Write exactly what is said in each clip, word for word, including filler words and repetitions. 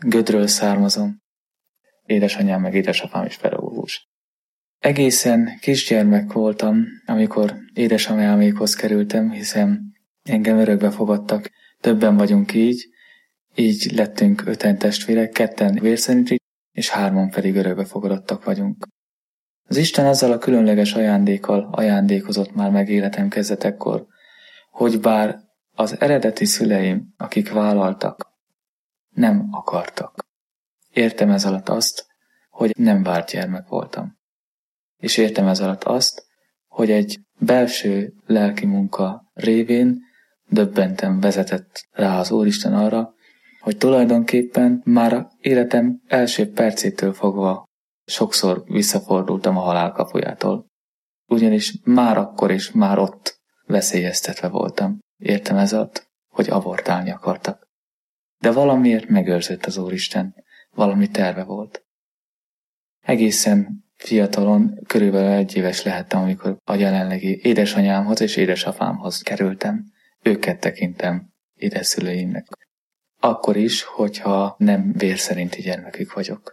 Gödről származom. Édesanyám meg édesapám is pedagógus. Egészen kisgyermek voltam, amikor édesanyámékhoz kerültem, hiszen engem örökbe fogadtak. Többen vagyunk így, így lettünk öten testvérek, ketten vérszerinti, és hárman pedig örökbe fogadottak vagyunk. Az Isten azzal a különleges ajándékkal ajándékozott már meg életem kezdetekkor, hogy bár az eredeti szüleim, akik vállaltak, nem akartak. Értem ez alatt azt, hogy nem várt gyermek voltam. És értem ez alatt azt, hogy egy belső lelki munka révén döbbentem vezetett rá az Úristen arra, hogy tulajdonképpen már életem első percétől fogva sokszor visszafordultam a halál kapujától. Ugyanis már akkor és már ott veszélyeztetve voltam. Értem ez alatt, hogy abortálni akartak. De valamiért megőrzött az Úristen, valami terve volt. Egészen fiatalon, körülbelül egy éves lehettem, amikor a jelenlegi édesanyámhoz és édesapámhoz kerültem. Őket tekintem édeszülőimnek. Akkor is, hogyha nem vérszerinti gyermekük vagyok.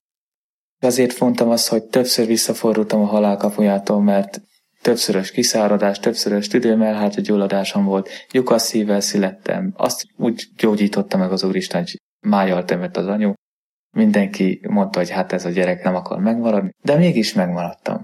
Azért mondtam azt, hogy többször visszafordultam a halál kapujától, mert többszörös kiszáradás, többszörös tüdőmelhártya gyulladásom volt, lyukas szívvel születtem, azt úgy gyógyította meg az Úristen, hogy májjal temett az anyu. Mindenki mondta, hogy hát ez a gyerek nem akar megmaradni, de mégis megmaradtam.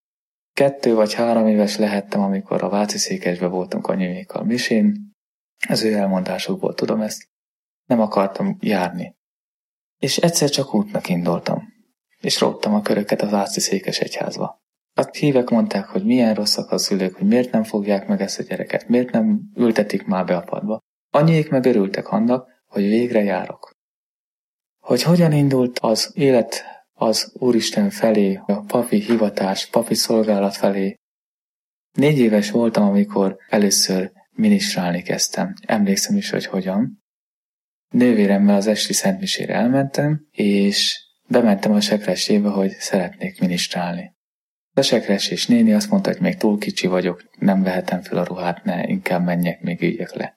Kettő vagy három éves lehettem, amikor a Váci Székesbe voltunk anyumékkal misén, az ő elmondásukból tudom ezt, nem akartam járni. És egyszer csak útnak indultam, és róttam a köröket a Váci Székes egyházba. A hívek mondták, hogy milyen rosszak a szülők, hogy miért nem fogják meg ezt a gyereket, miért nem ültetik már be a padba. Anyék meg örültek annak, hogy végre járok. Hogy hogyan indult az élet az Úristen felé, a papi hivatás, papi szolgálat felé. Négy éves voltam, amikor először ministrálni kezdtem. Emlékszem is, hogy hogyan. Nővéremmel az esti szentmisére elmentem, és bementem a sekressébe, hogy szeretnék ministrálni. A sekressés néni azt mondta, hogy még túl kicsi vagyok, nem vehetem fel a ruhát, ne, inkább menjek, még üljek le.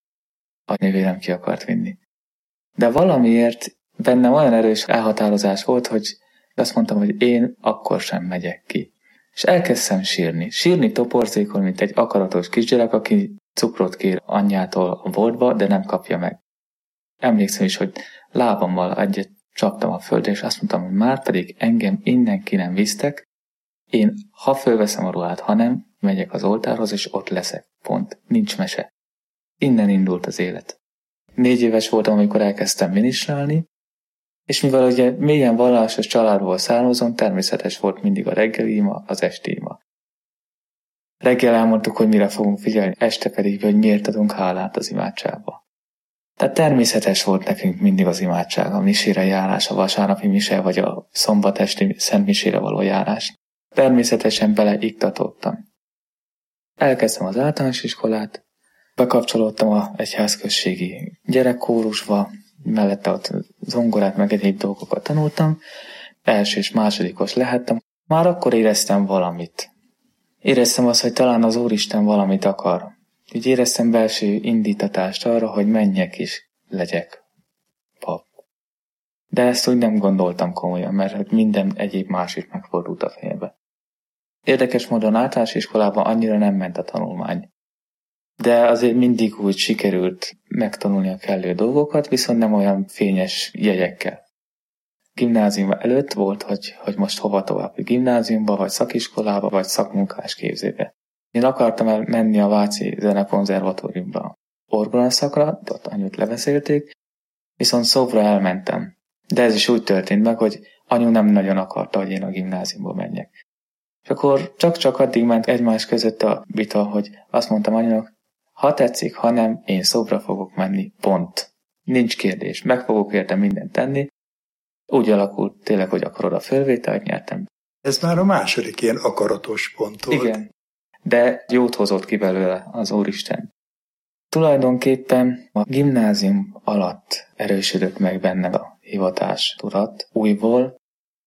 A nővérem ki akart vinni. De valamiért bennem olyan erős elhatározás volt, hogy azt mondtam, hogy én akkor sem megyek ki. És elkezdtem sírni. Sírni toporzékon, mint egy akaratos kisgyerek, aki cukrot kér anyjától a boltba, de nem kapja meg. Emlékszem is, hogy lábammal egyet csaptam a földre, és azt mondtam, hogy már pedig engem innen ki nem visztek, én ha fölveszem a ruhát, ha nem, megyek az oltárhoz, és ott leszek. Pont. Nincs mese. Innen indult az élet. Négy éves voltam, amikor elkezdtem ministrálni, és mivel ugye mélyen vallásos családból származom, természetes volt mindig a reggeli ima, az esti ima. Reggel elmondtuk, hogy mire fogunk figyelni, este pedig, hogy miért adunk hálát az imádságba. Tehát természetes volt nekünk mindig az imádság, a misére járás, a vasárnapi mise, vagy a szombatesti szent misére való járás. Természetesen beleiktatottam. Elkezdtem az általános iskolát, bekapcsolódtam a egyházközségi gyerekkórusba, mellette ott zongorát meg egyéb dolgokat tanultam, első és másodikos lehettem. Már akkor éreztem valamit. Éreztem azt, hogy talán az Úristen valamit akar. Így éreztem belső indítatást arra, hogy menjek is legyek pap. De ezt úgy nem gondoltam komolyan, mert minden egyéb más is megfordult a fejembe. Érdekes módon általános iskolában annyira nem ment a tanulmány. De azért mindig úgy sikerült megtanulni a kellő dolgokat, viszont nem olyan fényes jegyekkel. Gimnázium előtt volt, hogy, hogy most hova tovább, gimnáziumba, vagy szakiskolába, vagy szakmunkás képzébe. Én akartam el menni a Váci Zenekonzervatóriumba orgonaszakra, de ott anyut leveszélték, viszont Szobra elmentem. De ez is úgy történt meg, hogy anyu nem nagyon akarta, hogy én a gimnáziumba menjek. És akkor csak-csak addig ment egymás között a vita, hogy azt mondtam anyunak, ha tetszik, ha nem, én Szobra fogok menni, pont. Nincs kérdés, meg fogok érte mindent tenni. Úgy alakult tényleg, hogy akkor oda fölvételt nyertem. Ez már a második ilyen akaratos pont volt. Igen, de jót hozott ki belőle az Úristen. Tulajdonképpen a gimnázium alatt erősödött meg bennem a hivatás tudat újból.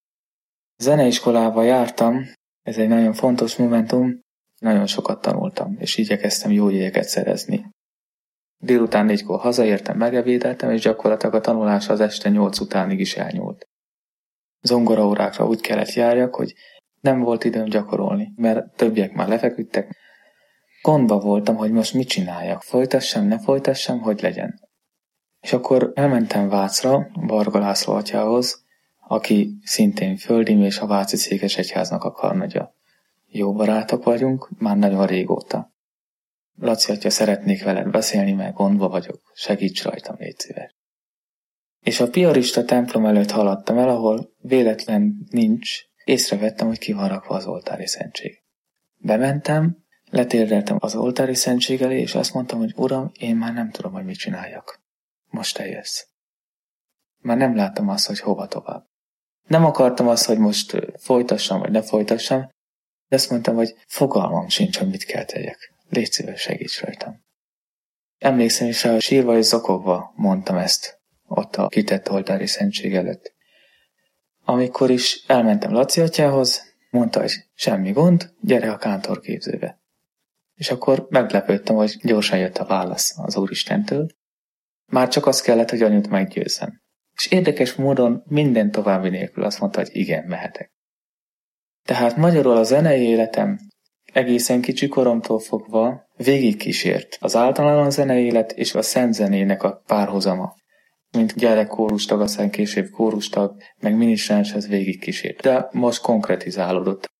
Zeneiskolába jártam, ez egy nagyon fontos momentum, nagyon sokat tanultam, és igyekeztem jó jegyeket szerezni. Délután négykor hazaértem, megebédeltem, és gyakorlatilag a tanulás az este nyolc utánig is elnyúlt. Zongoraórákra úgy kellett járjak, hogy nem volt időm gyakorolni, mert többiek már lefeküdtek. Gondba voltam, hogy most mit csináljak, folytassam, ne folytassam, hogy legyen. És akkor elmentem Vácra, Varga László atyához, aki szintén földim és a Váci Székesegyháznak a karnagya. Jó barátok vagyunk, már nagyon régóta. Laci atya, szeretnék veled beszélni, mert gondba vagyok, segíts rajtam, légy szíves. És a piarista templom előtt haladtam el, ahol véletlen nincs, észrevettem, hogy ki van rakva az oltári szentség. Bementem, letérdeltem az oltári szentség elé, és azt mondtam, hogy Uram, én már nem tudom, hogy mit csináljak. Most te jössz. Már nem láttam azt, hogy hova tovább. Nem akartam azt, hogy most folytassam, vagy ne folytassam, de azt mondtam, hogy fogalmam sincs, hogy mit kell tegyek. Légy szíves, segíts rajtam. Emlékszem is rá, hogy sírva és zokogva mondtam ezt ott a kitett oltári szentség előtt. Amikor is elmentem Laci atyához, mondta, hogy semmi gond, gyere a kántorképzőbe. És akkor meglepődtem, hogy gyorsan jött a válasz az Úristentől. Már csak az kellett, hogy anyut meggyőzzem. És érdekes módon minden további nélkül azt mondta, hogy igen, mehetek. Tehát magyarul a zenei életem egészen kicsi koromtól fogva végigkísért az általános zenei élet és a szentzenének a párhuzama. Mint gyerek kórustag, aztán később kórustag, meg minisztráns, ez végigkísért. De most konkretizálódott.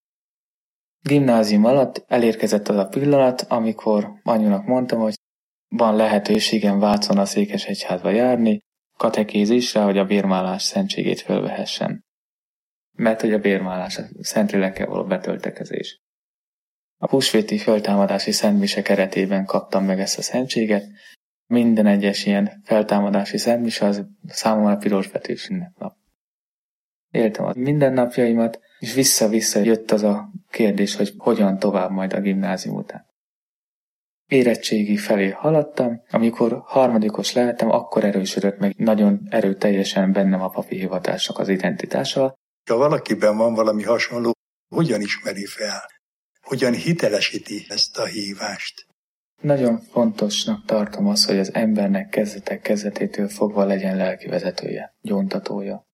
Gimnázium alatt elérkezett az a pillanat, amikor anyunak mondtam, hogy van lehetőségem Vácon a Székesegyházba járni, katekézisre, hogy a bérmálás szentségét fölvehessem. Mert hogy a bérmálás a Szentlélekkel való betöltekezés. A húsvéti föltámadási szentmise keretében kaptam meg ezt a szentséget. Minden egyes ilyen feltámadási szentmise az számomra pirosbetűs ünnepnap. Éltem a mindennapjaimat, és vissza-vissza jött az a kérdés, hogy hogyan tovább majd a gimnázium után. Érettségi felé haladtam, amikor harmadikos lehettem, akkor erősödött meg nagyon erőteljesen bennem a papi hivatásnak az identitása. Ha valakiben van valami hasonló, hogyan ismeri fel? Hogyan hitelesíti ezt a hívást? Nagyon fontosnak tartom azt, hogy az embernek kezdetek kezdetétől fogva legyen lelkivezetője, gyóntatója.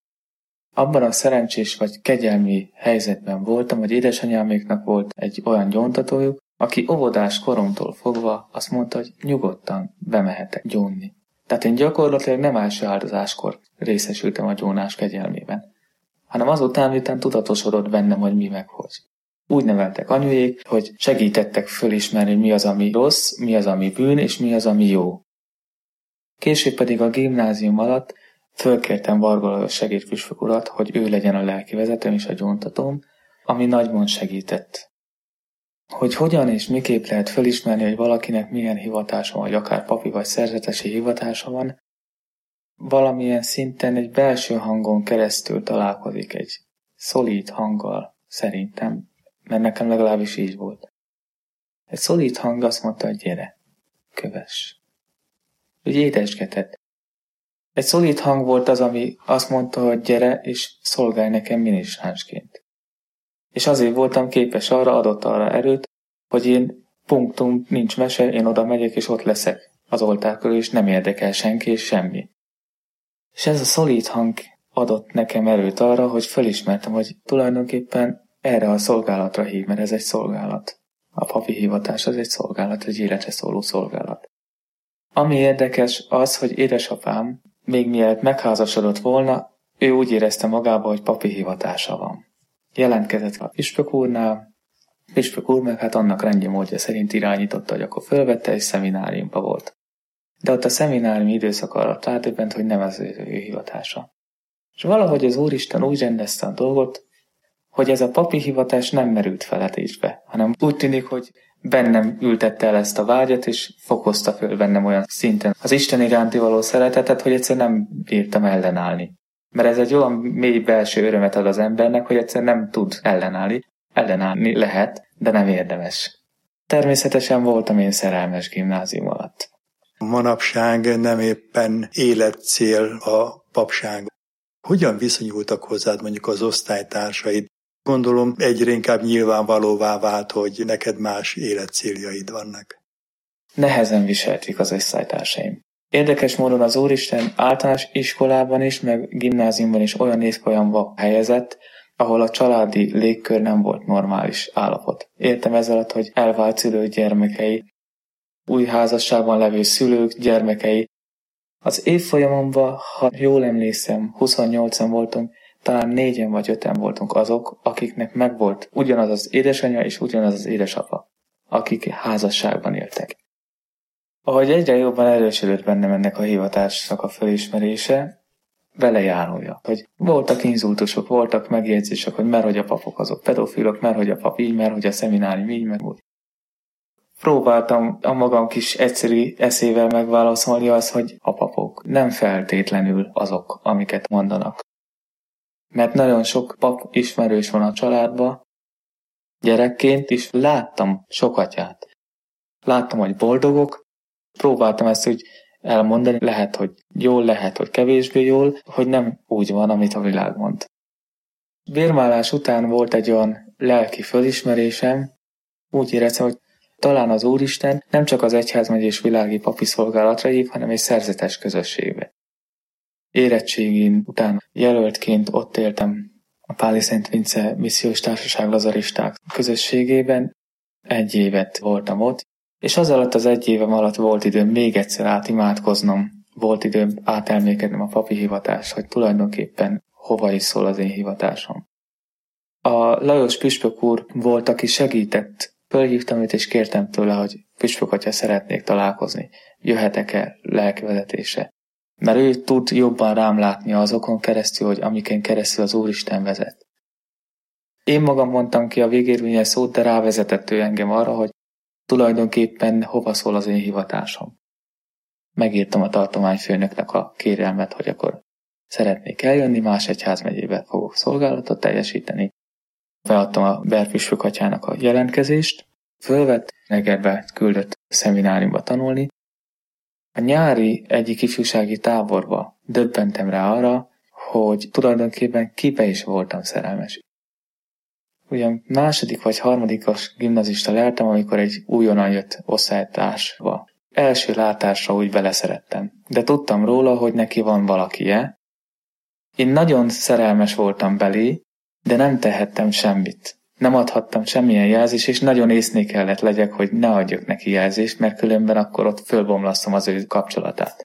Abban a szerencsés vagy kegyelmi helyzetben voltam, hogy édesanyáméknak volt egy olyan gyóntatójuk, aki óvodás koromtól fogva azt mondta, hogy nyugodtan bemehetek gyónni. Tehát én gyakorlatilag nem első áldozáskor részesültem a gyónás kegyelmében, hanem azután, miután tudatosodott bennem, hogy mi meg hogy. Úgy neveltek anyujék, hogy segítettek fölismerni, mi az, ami rossz, mi az, ami bűn, és mi az, ami jó. Később pedig a gimnázium alatt fölkértem Varga Lajos segédpüspök urat, hogy ő legyen a lelkivezetőm és a gyóntatóm, ami nagyban segített. Hogy hogyan és miképp lehet fölismerni, hogy valakinek milyen hivatása van, vagy akár papi vagy szerzetesi hivatása van, valamilyen szinten egy belső hangon keresztül találkozik egy szolid hanggal, szerintem, mert nekem legalábbis így volt. Egy szolid hang azt mondta, hogy gyere, kövess. Úgy édesgetett. Egy szolid hang volt az, ami azt mondta, hogy gyere, és szolgálj nekem minisztránsként. És azért voltam képes arra, adott arra erőt, hogy én punktum, nincs mese, én oda megyek, és ott leszek az oltár körül, és nem érdekel senki, és semmi. És ez a szolid hang adott nekem erőt arra, hogy felismertem, hogy tulajdonképpen erre a szolgálatra hív, mert ez egy szolgálat. A papi hivatás az egy szolgálat, egy életre szóló szolgálat. Ami érdekes az, hogy édesapám, még mielőtt megházasodott volna, ő úgy érezte magába, hogy papi hivatása van. Jelentkezett a püspök úrnál, püspök úr meg hát annak rendje módja szerint irányította, hogy akkor fölvette, és szemináriumba volt. De ott a szemináriumi időszak alatt rádöbbent, hogy nem ez ő hivatása. És valahogy az Úristen úgy rendezte a dolgot, hogy ez a papi hivatás nem merült feledésbe, hanem úgy tűnik, hogy bennem ültette el ezt a vágyat, és fokozta föl bennem olyan szinten az Isten iránti való szeretetet, hogy egyszer nem bírtam ellenállni. Mert ez egy olyan mély belső örömet ad az embernek, hogy egyszer nem tud ellenállni. Ellenállni lehet, de nem érdemes. Természetesen voltam én szerelmes gimnázium alatt. Manapság nem éppen életcél a papság. Hogyan viszonyultak hozzád mondjuk az osztálytársaid? Gondolom egyre inkább nyilvánvalóvá vált, hogy neked más életcéljaid vannak. nehezen viselték az osztálytársaim. Érdekes módon az Úristen általános iskolában is, meg gimnáziumban is olyan évfolyamba helyezett, ahol a családi légkör nem volt normális állapot. Értem ez alatt, hogy elvált szülők gyermekei, új házasságban levő szülők gyermekei. Az évfolyamomban, ha jól emlékszem, huszonnyolcan voltunk, talán négyen vagy öten voltunk azok, akiknek megvolt ugyanaz az édesanyja és ugyanaz az édesapa, akik házasságban éltek. Ahogy egyre jobban erősödött bennem ennek a hivatásnak a felismerése, belejárója, hogy voltak inzultusok, voltak megjegyzések, hogy merhogy a papok azok pedofilok, merhogy a pap így, merhogy a szeminárium így, meg úgy. Próbáltam a magam kis egyszerű eszével megválaszolni azt, hogy a papok nem feltétlenül azok, amiket mondanak. Mert nagyon sok pap ismerős van a családban, gyerekként is láttam sok atyát. Láttam, hogy boldogok, próbáltam ezt úgy elmondani, lehet, hogy jól, lehet, hogy kevésbé jól, hogy nem úgy van, amit a világ mond. Bérmálás után volt egy olyan lelki fölismerésem, úgy éreztem, hogy talán az Úristen nem csak az egyházmegyés világi papi szolgálatra hív, hanem egy szerzetes közösségbe. Érettségén után jelöltként ott éltem a Páli Szent Vince Missziós Társaság lazaristák közösségében, egy évet voltam ott, és az alatt az egy évem alatt volt időm még egyszer átimádkoznom, volt időm átelmékednem a papi hivatást, hogy tulajdonképpen hova is szól az én hivatásom. A Lajos püspök úr volt, aki segített, fölhívtam őt és kértem tőle, hogy püspök atya, szeretnék találkozni, jöhetek-e lelkivezetése. Mert ő tud jobban rám látni azokon keresztül, hogy amiken keresztül az Úristen vezet. Én magam mondtam ki a végérvényes szót, de rávezetett ő engem arra, hogy tulajdonképpen hova szól az én hivatásom. Megírtam a tartományfőnöknek a kérelmet, hogy akkor szeretnék eljönni, más egyházmegyébe fogok szolgálatot teljesíteni. Feladtam a berpüspök atyának a jelentkezést, fölvett, reggelbe küldött szemináriumba tanulni. A nyári egyik ifjúsági táborba döbbentem rá arra, hogy tulajdonképpen kibe is voltam szerelmes. Ugyan második vagy harmadikos gimnazista lehetem, amikor egy újonnan jött osztálytársba. Első látásra úgy beleszerettem, de tudtam róla, hogy neki van valakije. Én nagyon szerelmes voltam belé, de nem tehettem semmit. Nem adhattam semmilyen jelzést, és nagyon észné kellett legyek, hogy ne adjak neki jelzést, mert különben akkor ott fölbomlasztom az ő kapcsolatát.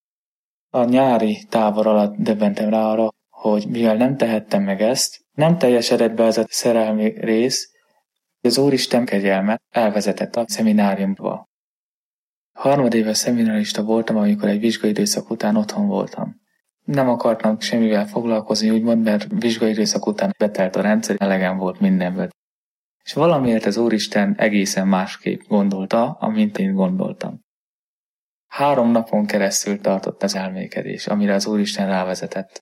A nyári tábor alatt döbbentem rá arra, hogy mivel nem tehettem meg ezt, nem teljesedett be ez a szerelmi rész, az Úristen kegyelme elvezetett a szemináriumba. Harmadéves szeminárista voltam, amikor egy vizsgaidőszak után otthon voltam. Nem akartam semmivel foglalkozni, úgymond, mert vizsgaidőszak után betelt a rendszer, elegem volt mindenből. És valamiért az Úristen egészen másképp gondolta, amint én gondoltam. Három napon keresztül tartott az elmékedés, amire az Úristen rávezetett.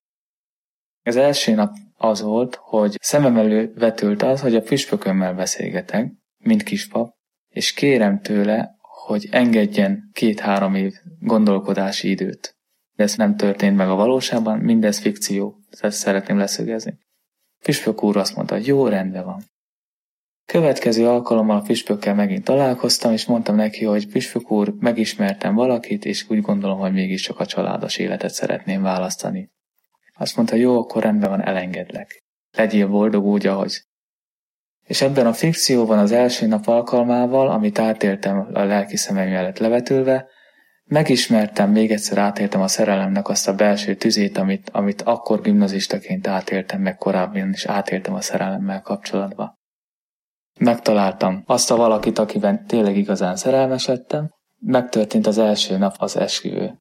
Az első nap az volt, hogy szemem elő vetült az, hogy a püspökömmel beszélgetek, mint kispap, és kérem tőle, hogy engedjen két-három év gondolkodási időt. De ez nem történt meg a valóságban, mindez fikció, ezt szeretném leszögezni. Püspök úr azt mondta, hogy jó, rendben van. Következő alkalommal a püspökkel megint találkoztam, és mondtam neki, hogy püspök úr, megismertem valakit, és úgy gondolom, hogy mégiscsak a családos életet szeretném választani. Azt mondta, jó, akkor rendben van, elengedlek. Legyél boldog úgy, ahogy. És ebben a fikcióban az első nap alkalmával, amit átéltem a lelki szemem előtt levetülve, megismertem, még egyszer átéltem a szerelemnek azt a belső tüzét, amit, amit akkor gimnazistaként átéltem, meg korábban is átéltem a szerelemmel kapcsolatban. Megtaláltam azt a valakit, akiben tényleg igazán szerelmes lettem, megtörtént az első nap az esküvő.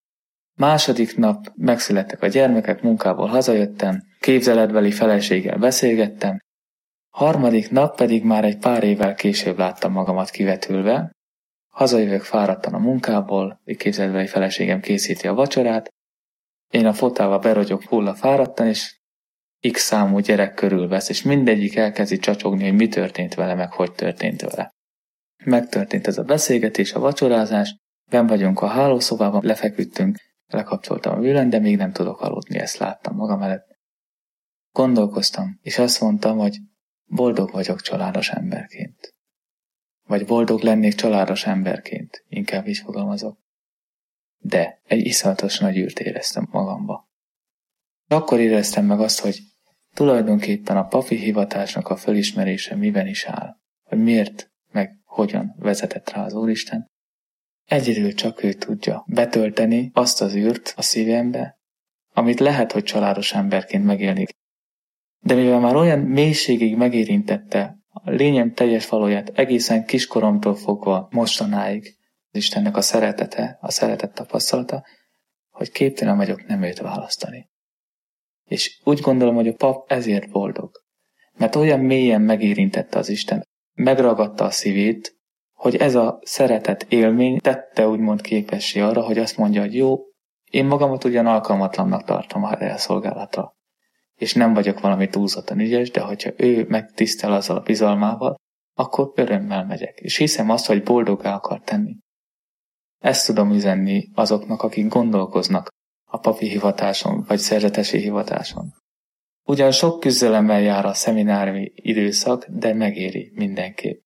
Második nap megszülettek a gyermekek, munkából hazajöttem, képzeletbeli feleséggel beszélgettem, harmadik nap pedig már egy pár évvel később láttam magamat kivetülve, hazajövök fáradtan a munkából, képzeletbeli feleségem készíti a vacsorát, én a fotába berogyok hulla fáradtan, és X számú gyerek körülvesz, és mindegyik elkezdi csacsogni, hogy mi történt vele, meg hogy történt vele. Megtörtént ez a beszélgetés, a vacsorázás, benn vagyunk a hálószobában, lefeküdtünk, lekapcsoltam a villant, de még nem tudok aludni, ezt láttam magam előtt. Gondolkoztam, és azt mondtam, hogy boldog vagyok családos emberként. vagy boldog lennék családos emberként, inkább így fogalmazok. De egy iszonyatos nagy űrt éreztem magamba. Akkor éreztem meg azt, hogy tulajdonképpen a papi hivatásnak a fölismerése miben is áll, hogy miért, meg hogyan vezetett rá az Úristen. Egyedül csak ő tudja betölteni azt az űrt a szívembe, amit lehet, hogy családos emberként megélni. De mivel már olyan mélységig megérintette a lényem teljes valóját egészen kiskoromtól fogva mostanáig, az Istennek a szeretete, a szeretet tapasztalata, hogy képtelen vagyok nem őt választani. És úgy gondolom, hogy a pap ezért boldog, mert olyan mélyen megérintette az Isten, megragadta a szívét, hogy ez a szeretet élmény tette úgymond képessé arra, hogy azt mondja, hogy jó, én magamat ugyan alkalmatlannak tartom a elszolgálatra, és nem vagyok valami túlzottan ügyes, de hogyha ő megtisztel azzal a bizalmával, akkor örömmel megyek, és hiszem azt, hogy boldoggá akar tenni. Ezt tudom üzenni azoknak, akik gondolkoznak a papi hivatáson, vagy szerzetesi hivatáson. Ugyan sok küzdelemmel jár a szemináriumi időszak, de megéri mindenképp.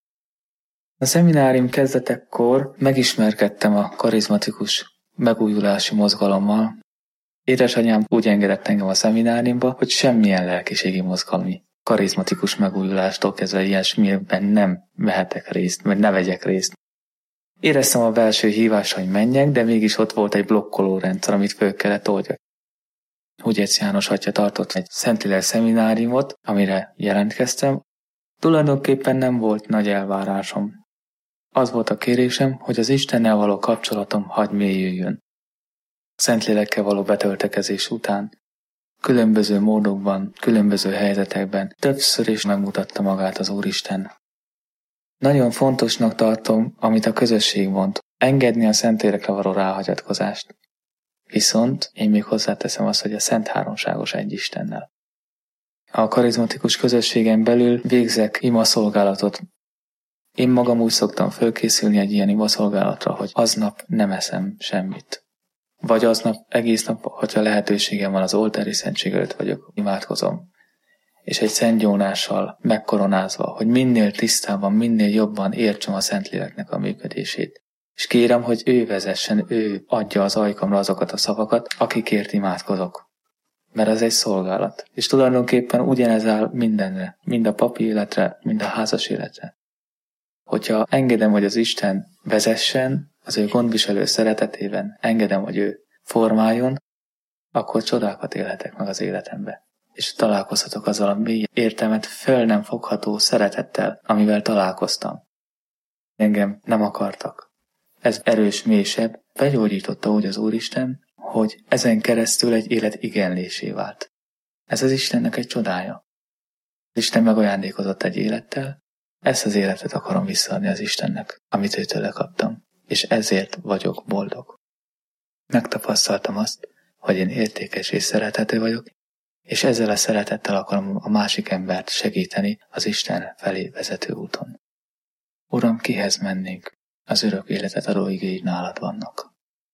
A szeminárium kezdetekkor megismerkedtem a karizmatikus megújulási mozgalommal. Édesanyám úgy engedett engem a szemináriumba, hogy semmilyen lelkiségi mozgalmi, karizmatikus megújulástól kezdve ilyesmiben nem vehetek részt, vagy ne vegyek részt. Éreztem a belső hívást, hogy menjek, de mégis ott volt egy blokkoló rendszer, amit föl kellett oldjak. Hugyec János atya tartott egy Szentlélek szemináriumot, amire jelentkeztem. Tulajdonképpen nem volt nagy elvárásom. Az volt a kérésem, hogy az Istennel való kapcsolatom hagy mélyüljön. Szentlélekkel való betöltekezés után különböző módokban, különböző helyzetekben többször is megmutatta magát az Úristen. Nagyon fontosnak tartom, amit a közösség mond, engedni a Szentlélekre való ráhagyatkozást. Viszont én még hozzáteszem azt, hogy a Szent Háromságos egy Istennel. A karizmatikus közösségen belül végzek imaszolgálatot. Én magam úgy szoktam fölkészülni egy ilyen imaszolgálatra, hogy aznap nem eszem semmit. Vagy aznap, egész nap, hogyha lehetőségem van, az oltári szentség előtt vagyok, imádkozom. És egy szentgyónással megkoronázva, hogy minél tisztában, minél jobban értsem a Szentléleknek a működését. És kérem, hogy ő vezessen, ő adja az ajkamra azokat a szavakat, akikért imádkozok. Mert ez egy szolgálat. És tulajdonképpen ugyanez áll mindenre, mind a papi életre, mind a házas életre. Hogyha engedem, hogy az Isten vezessen, az ő gondviselő szeretetében, engedem, hogy ő formáljon, akkor csodákat élhetek meg az életembe. És találkozhatok azzal a mély értelmet föl nem fogható szeretettel, amivel találkoztam. Engem nem akartak. Ez erős, mélysebb, begyógyította úgy az Úristen, hogy ezen keresztül egy élet igenlésé vált. Ez az Istennek egy csodája. Isten megajándékozott egy élettel, ezt az életet akarom visszaadni az Istennek, amit őtőle kaptam, és ezért vagyok boldog. Megtapasztaltam azt, hogy én értékes és szerethető vagyok, és ezzel a szeretettel akarom a másik embert segíteni az Isten felé vezető úton. Uram, kihez mennénk? Az örök életet adó igéid nálad vannak.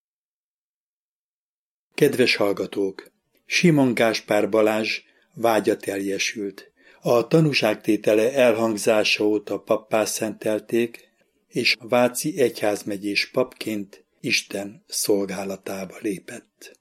Kedves hallgatók! Simon Gáspár Balázs vágya teljesült. A tanúságtétele elhangzása óta pappá szentelték, és a váci egyházmegyés papként Isten szolgálatába lépett.